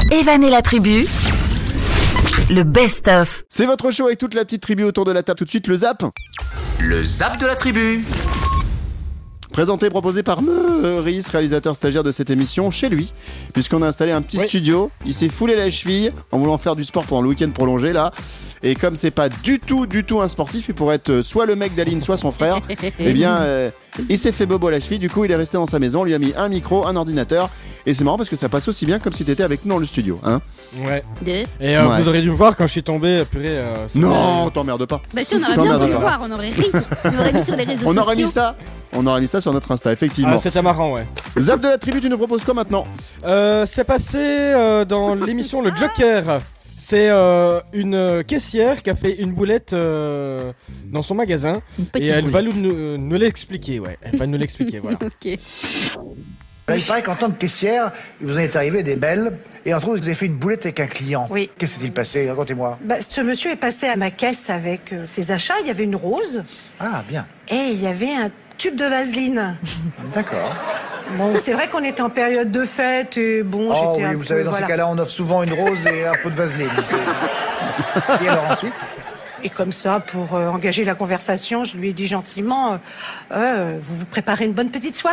Evan et la tribu, le best-of. C'est votre show avec toute la petite tribu autour de la table. Tout de suite, le zap. Le zap de la tribu. Présenté, proposé par Meurice, réalisateur stagiaire de cette émission, chez lui. Puisqu'on a installé un petit studio. Il s'est foulé la cheville en voulant faire du sport pendant le week-end prolongé, là. Et comme c'est pas du tout un sportif, il pourrait être soit le mec d'Aline, soit son frère. Eh bien, il s'est fait bobo à la cheville. Du coup, il est resté dans sa maison. On lui a mis un micro, un ordinateur. Et c'est marrant parce que ça passe aussi bien comme si t'étais avec nous dans le studio, hein. Ouais. Et vous auriez dû me voir quand je suis tombé, purée. Non, t'emmerdes pas. Bah si, on aurait bien voulu voir, on aurait ri. On aurait mis sur les réseaux sociaux. On aurait mis ça sur notre Insta, effectivement. Ah, c'était marrant, ouais. Zap de la tribu, tu nous proposes quoi maintenant ? C'est passé dans l'émission Le Joker. C'est une caissière qui a fait une boulette dans son magasin. Et elle va nous l'expliquer, ouais. Elle va nous l'expliquer, voilà. Ok. Il paraît qu'en tant que caissière, il vous en est arrivé des belles, et entre autres, vous avez fait une boulette avec un client. Oui. Qu'est-ce qui s'est passé ? Racontez-moi. Ce monsieur est passé à ma caisse avec ses achats. Il y avait une rose Ah, bien. et il y avait un tube de vaseline. D'accord. Bon, c'est vrai qu'on était en période de fête et bon, Oh j'étais oui, un vous peu... savez, dans voilà. ces cas-là, on offre souvent une rose et un pot de vaseline. Et alors ensuite ? Et comme ça, pour engager la conversation, je lui ai dit gentiment, vous vous préparez une bonne petite soirée ?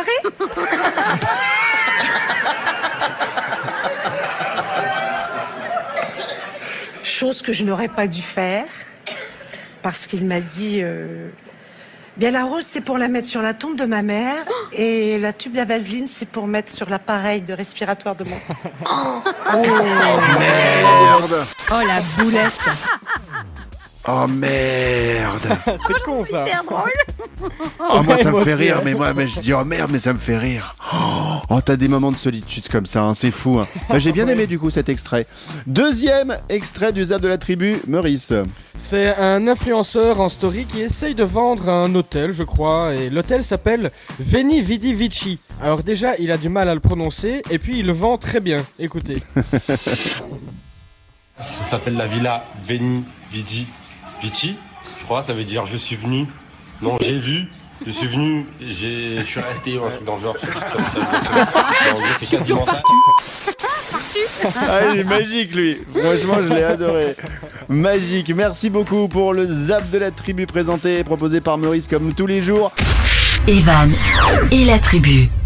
Chose que je n'aurais pas dû faire, parce qu'il m'a dit, bien la rose c'est pour la mettre sur la tombe de ma mère, et la tube à vaseline c'est pour mettre sur l'appareil de respiratoire de mon père. Merde. Oh la boulette. Oh merde. C'est con, ça. C'est drôle. Oh, moi ça me moi fait aussi, rire, hein. mais moi je dis oh merde, mais ça me fait rire. Oh, t'as des moments de solitude comme ça, hein, c'est fou, hein. Bah, j'ai bien aimé du coup cet extrait. Deuxième extrait du zap de la tribu, Meurice. C'est un influenceur en story qui essaye de vendre un hôtel, je crois, et l'hôtel s'appelle Veni Vidi Vici. Alors déjà, il a du mal à le prononcer, et puis il le vend très bien. Écoutez. Ça s'appelle la villa Veni Vidi Vici, je crois, ça veut dire je suis venu. Non, j'ai vu, je suis venu, je suis resté, un truc dans le genre. Je sais pas ce que ça veut dire. En gros, c'est quasiment ça. Ah, il est magique lui. Franchement, je l'ai adoré. Magique. Merci beaucoup pour le zap de la tribu présenté et proposé par Meurice comme tous les jours. Evan et la tribu.